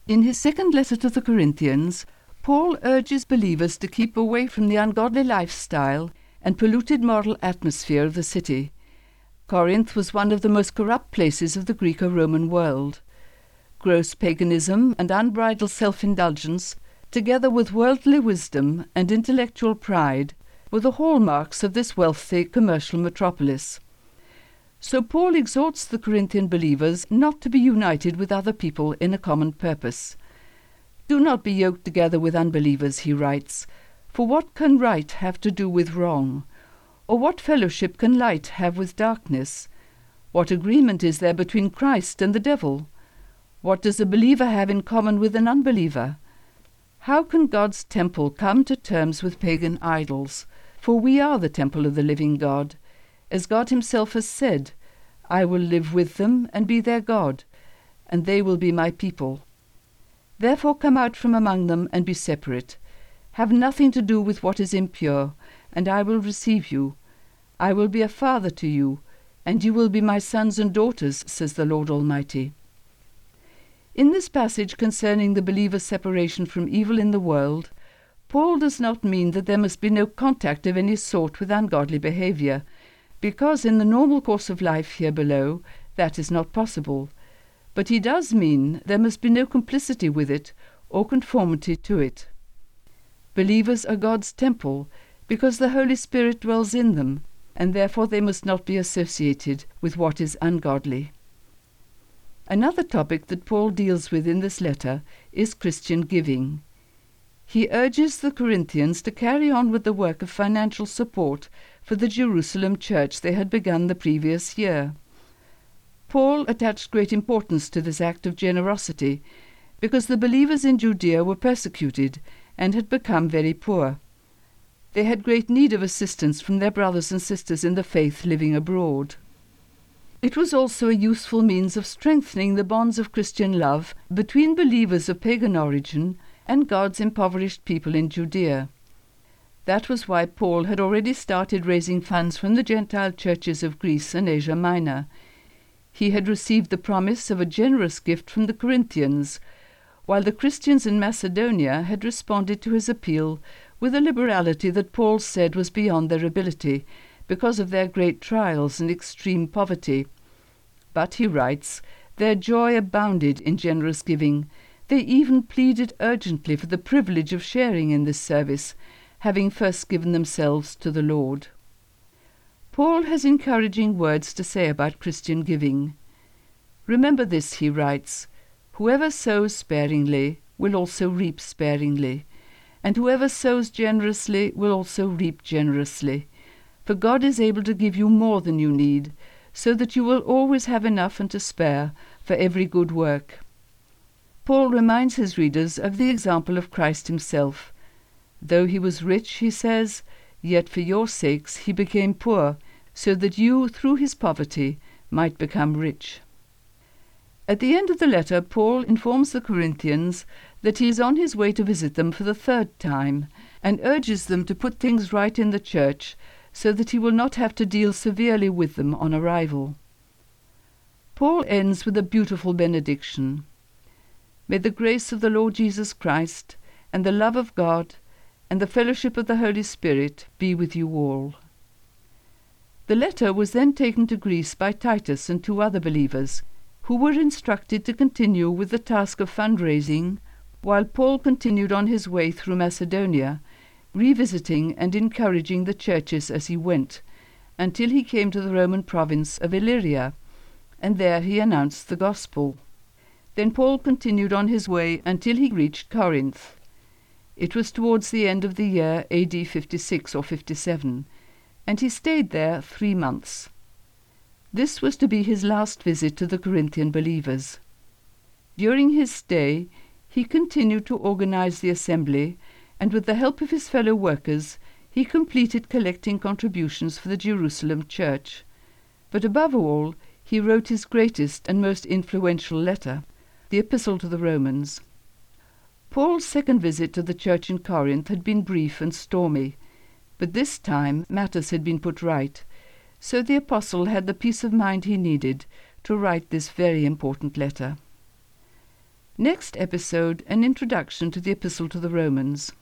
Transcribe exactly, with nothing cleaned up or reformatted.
In his second letter to the Corinthians, Paul urges believers to keep away from the ungodly lifestyle and polluted moral atmosphere of the city. Corinth was one of the most corrupt places of the Greco-Roman world. Gross paganism and unbridled self-indulgence, together with worldly wisdom and intellectual pride, were the hallmarks of this wealthy commercial metropolis. So Paul exhorts the Corinthian believers not to be united with other people in a common purpose. "Do not be yoked together with unbelievers," he writes, "for what can right have to do with wrong? Or what fellowship can light have with darkness? What agreement is there between Christ and the devil? What does a believer have in common with an unbeliever? How can God's temple come to terms with pagan idols? For we are the temple of the living God. As God himself has said, 'I will live with them and be their God, and they will be my people.' Therefore come out from among them and be separate. Have nothing to do with what is impure, and I will receive you. I will be a father to you, and you will be my sons and daughters, says the Lord Almighty." In this passage concerning the believer's separation from evil in the world, Paul does not mean that there must be no contact of any sort with ungodly behavior, because in the normal course of life here below that is not possible. But he does mean there must be no complicity with it or conformity to it. Believers are God's temple because the Holy Spirit dwells in them, and therefore they must not be associated with what is ungodly. Another topic that Paul deals with in this letter is Christian giving. He urges the Corinthians to carry on with the work of financial support for the Jerusalem church they had begun the previous year. Paul attached great importance to this act of generosity because the believers in Judea were persecuted and had become very poor. They had great need of assistance from their brothers and sisters in the faith living abroad. It was also a useful means of strengthening the bonds of Christian love between believers of pagan origin and God's impoverished people in Judea. That was why Paul had already started raising funds from the Gentile churches of Greece and Asia Minor. He had received the promise of a generous gift from the Corinthians, while the Christians in Macedonia had responded to his appeal with a liberality that Paul said was beyond their ability, because of their great trials and extreme poverty. But, he writes, their joy abounded in generous giving. They even pleaded urgently for the privilege of sharing in this service, having first given themselves to the Lord. Paul has encouraging words to say about Christian giving. "Remember this," he writes, "whoever sows sparingly will also reap sparingly, and whoever sows generously will also reap generously. For God is able to give you more than you need, so that you will always have enough and to spare for every good work." Paul reminds his readers of the example of Christ himself. Though he was rich, he says, yet for your sakes he became poor, so that you, through his poverty, might become rich. At the end of the letter, Paul informs the Corinthians that he is on his way to visit them for the third time, and urges them to put things right in the church, so that he will not have to deal severely with them on arrival. Paul ends with a beautiful benediction. "May the grace of the Lord Jesus Christ, and the love of God, and the fellowship of the Holy Spirit be with you all." The letter was then taken to Greece by Titus and two other believers, who were instructed to continue with the task of fundraising, while Paul continued on his way through Macedonia, revisiting and encouraging the churches as he went, until he came to the Roman province of Illyria, and there he announced the gospel. Then Paul continued on his way until he reached Corinth. It was towards the end of the year A D fifty-six or fifty-seven, and he stayed there three months. This was to be his last visit to the Corinthian believers. During his stay, he continued to organize the assembly, and with the help of his fellow workers, he completed collecting contributions for the Jerusalem church. But above all, he wrote his greatest and most influential letter, the Epistle to the Romans. Paul's second visit to the church in Corinth had been brief and stormy, but this time matters had been put right, so the apostle had the peace of mind he needed to write this very important letter. Next episode, an introduction to the Epistle to the Romans.